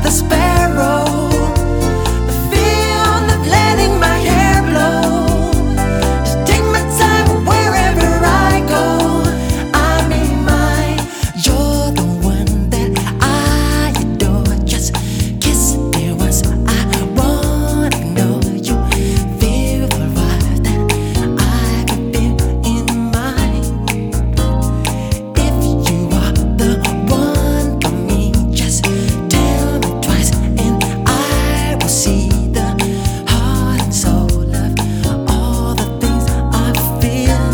the sparrow. The feel of letting my hair blow. Just take my time wherever I go. I mean, you're the one that I adore. Just kiss me once, I wanna know you. Feel the vibe that I can feel in mine. If you are the one for me, just tell me twice and I will see the heart and soul of all the things I feel.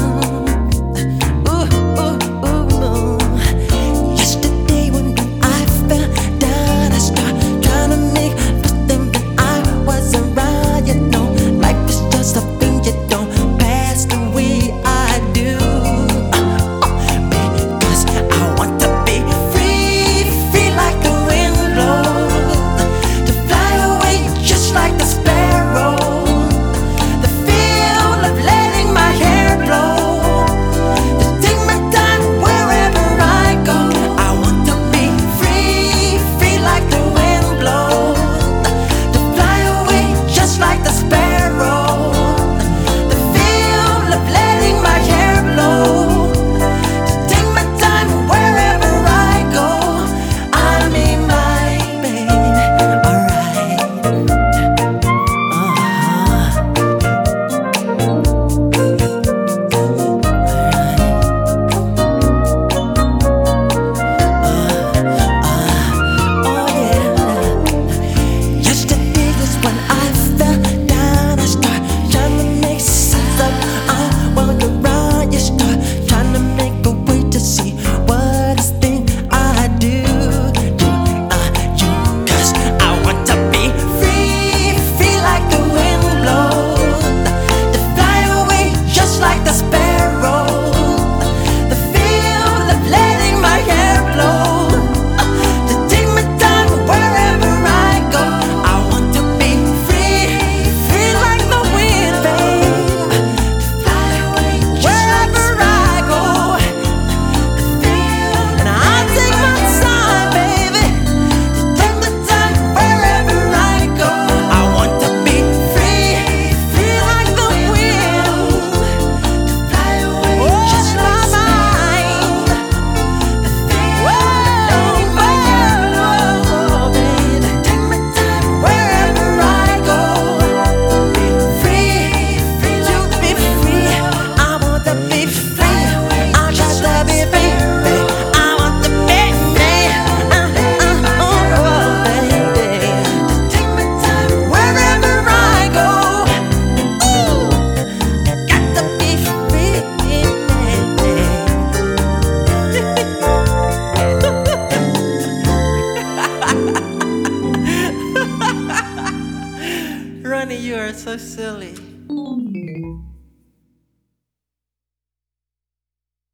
Ooh, ooh, ooh. Yesterday when I fell down, I started trying to make nothing, but I wasn't right. You know, life is just a thing you don't pass the way I do. Because I want to be free, free like the wind blows, to fly away just like the sparrow. The feel of letting my hair blow, to take my time wherever I go. I want to be free, free like the wind blows, to fly away just like the sparrow. The feel of letting my hair blow, to take my time wherever I go. I mean, my baby, alright. Oh yeah. Yesterday was when I fell down. I start trying to make sense of while you're around. You start trying to make a way to see what this thing I do. Cause I want to be free, free like the wind blows, to fly away just like the sparrow. The feel of letting my hair blow, to take my time wherever I go. I want to be free, free like the wind, babe, to fly away wherever I go. And I'll take my time, baby, to take my time wherever I go. I want to be free, free like the wind, to fly away just like mine. Take my time wherever I go. Free, free to be free. I want to be free. I just to be free. I want to be free. Oh, baby. Take my time wherever I go. Ooh, got to be free. Ronnie, you are so silly.